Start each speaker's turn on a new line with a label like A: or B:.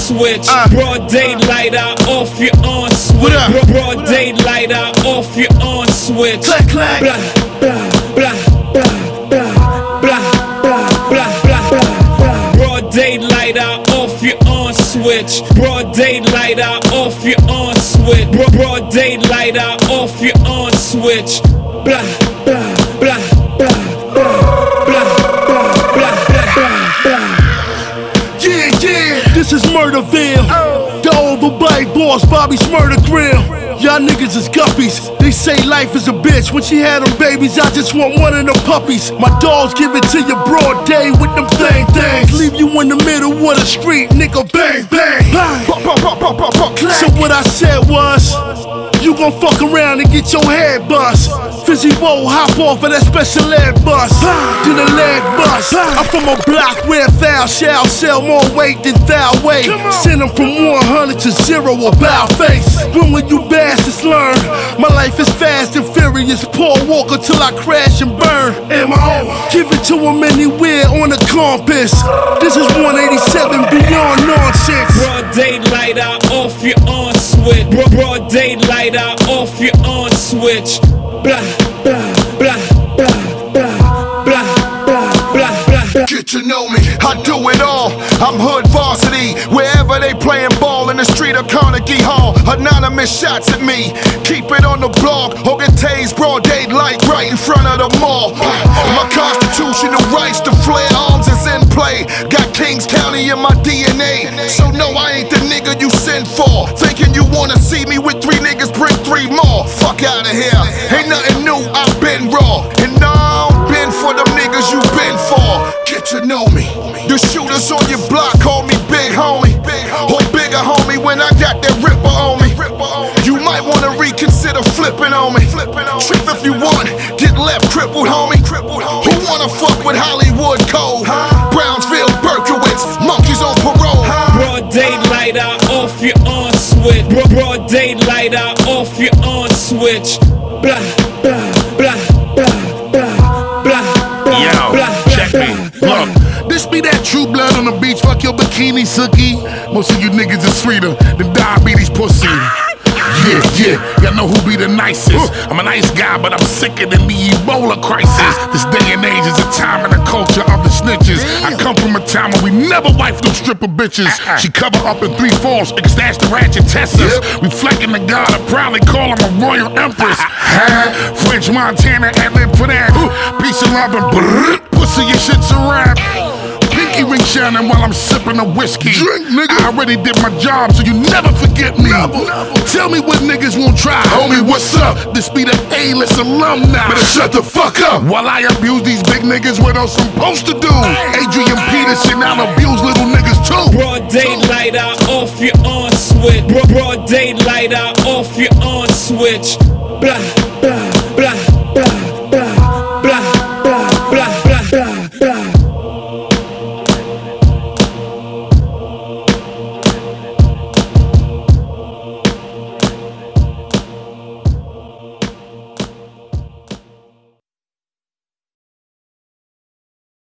A: switch. Broad daylight, I off your on switch. Broad daylight, I off your on switch.
B: Clack, clack.
A: Blah, blah, blah, blah, blah, blah, blah, blah, blah, blah. Broad daylight, I off your on switch. Broad daylight, I off your on switch. Broad daylight, I off your on switch. Blah, blah, blah, blah, blah, blah, blah, blah, blah, blah.
B: Yeah, this is Murderville. The overbite boss, Bobby's Murder Grill. Y'all niggas is guppies. They say life is a bitch. When she had them babies, I just want one of them puppies. My dogs give it to you broad day with them things. Leave you in the middle of the street, nigga, bang, bang, bang. So what I said was, you gon' fuck around and get your head bust. Fizzy Woe, hop off of that special ed bus. Then the leg bust. I'm from a block where thou shall sell more weight than thou weigh. Send them from 100 to 0 about face. When will you bastards learn? My life is fast and furious. Paul Walker till I crash and burn. M.O. Give it to him anywhere on the compass. This is 187 beyond nonsense.
A: Broad daylight, I off your on switch. Broad daylight, I off your on switch. Blah, blah, blah, blah, blah, blah, blah, blah, blah.
C: Get to know me, I do it all. I'm hood varsity, wherever they playin' ball in the street of Carnegie Hall. Anonymous shots at me, keep it on the blog. Or get tased broad daylight right in front of the mall. My constitutional rights to flare arms is in play. Got Kings County in my DNA, so no, I ain't the nigga you send for. Thinking you wanna see me with 3 niggas, bring 3 more. Fuck out of here, ain't nothing new, I've been raw. And now I'm been for them niggas you been for. Get to know me. The shooters on your block call me big homie, or bigger homie when I got that ripper on me. You might wanna reconsider flipping on me. Trip if you want, get left crippled homie. Who wanna fuck with Hollywood Code? Brownsville, Berkowitz, monkeys on parole.
A: Broad daylight, I off your on switch. Broad daylight, I off your on switch. Blah, blah, blah, blah, blah, blah, blah.
D: Yo, check me. Look, this be that true blood on the beach. Fuck your bikini, Sookie. Most of you niggas is sweeter than diabetes pussy. Yeah, y'all know who be the nicest. I'm a nice guy, but I'm sicker than the Ebola crisis. This day and age is a time in the culture of the snitches. I come from a time where we never wife them stripper bitches. She cover up in 3/4, stash the ratchet Tessas. We flecking the god, I proudly call him a royal empress. French Montana, ad-lib for that. Peace and love and brrr, pussy, your shit's a rap. Pinky ring shining while I'm sipping a whiskey. Drink, nigga. I already did my job, so you never forget me. Never. Tell me what niggas won't try. Homie, what's up? This be the A-list alumni. Better shut the fuck up while I abuse these big niggas what I'm supposed to do. Adrian Peterson, I'll abuse little niggas too.
A: Broad daylight, I off your on switch. Broad daylight, I off your on switch. Blah.